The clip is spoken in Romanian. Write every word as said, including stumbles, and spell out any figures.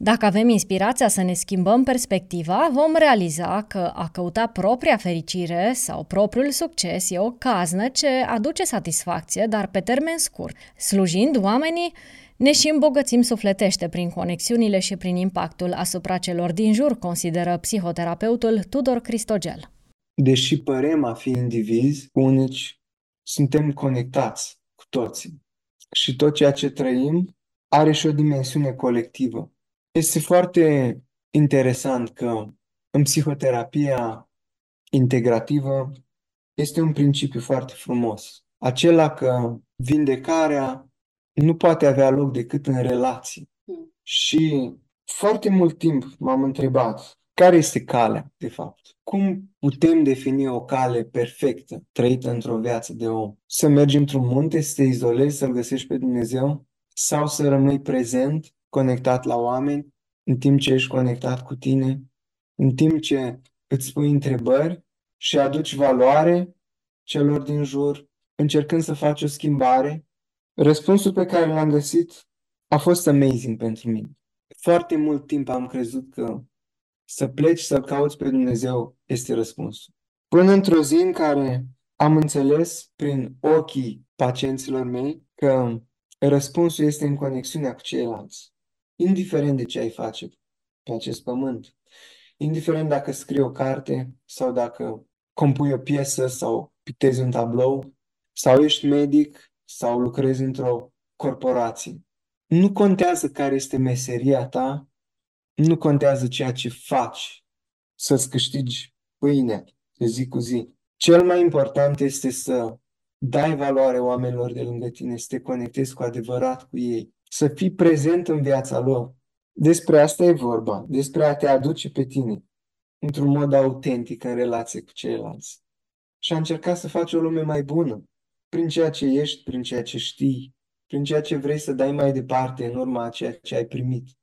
Dacă avem inspirația să ne schimbăm perspectiva, vom realiza că a căuta propria fericire sau propriul succes e o caznă ce aduce satisfacție, dar pe termen scurt. Slujind oamenii, ne și îmbogățim sufletește prin conexiunile și prin impactul asupra celor din jur, consideră psihoterapeutul Tudor Cristogel. Deși părem a fi indivizi unici, suntem conectați cu toții. Și tot ceea ce trăim are și o dimensiune colectivă. Este foarte interesant că în psihoterapia integrativă este un principiu foarte frumos. Acela că vindecarea nu poate avea loc decât în relații. Și foarte mult timp m-am întrebat care este calea, de fapt. Cum putem defini o cale perfectă trăită într-o viață de om? Să mergi într-un munte, să te izolezi, să-L găsești pe Dumnezeu? Sau să rămâi prezent, conectat la oameni, în timp ce ești conectat cu tine, în timp ce îți pui întrebări și aduci valoare celor din jur, încercând să faci o schimbare? Răspunsul pe care l-am găsit a fost amazing pentru mine. Foarte mult timp am crezut că să pleci să-L cauți pe Dumnezeu este răspunsul. Până într-o zi în care am înțeles prin ochii pacienților mei că răspunsul este în conexiunea cu ceilalți. Indiferent de ce ai face pe acest pământ, indiferent dacă scrii o carte sau dacă compui o piesă sau pictezi un tablou, sau ești medic sau lucrezi într-o corporație. Nu contează care este meseria ta, nu contează ceea ce faci să-ți câștigi pâinea de zi cu zi. Cel mai important este să dai valoare oamenilor de lângă tine, să te conectezi cu adevărat cu ei, să fii prezent în viața lor. Despre asta e vorba, despre a te aduce pe tine într-un mod autentic în relație cu ceilalți. Și a încercat să faci o lume mai bună, prin ceea ce ești, prin ceea ce știi, prin ceea ce vrei să dai mai departe în urma a ceea ce ai primit.